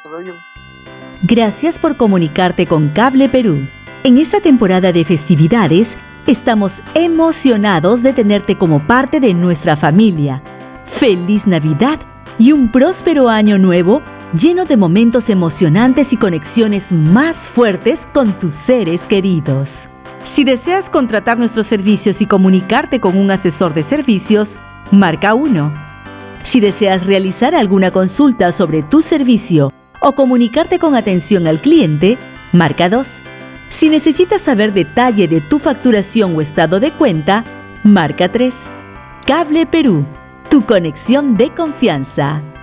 rollo. Gracias por comunicarte con Cable Perú. En esta temporada de festividades, estamos emocionados de tenerte como parte de nuestra familia. ¡Feliz Navidad y un próspero año nuevo lleno de momentos emocionantes y conexiones más fuertes con tus seres queridos! Si deseas contratar nuestros servicios y comunicarte con un asesor de servicios, marca 1. Si deseas realizar alguna consulta sobre tu servicio o comunicarte con atención al cliente, marca 2. Si necesitas saber detalle de tu facturación o estado de cuenta, marca 3. Cable Perú, tu conexión de confianza.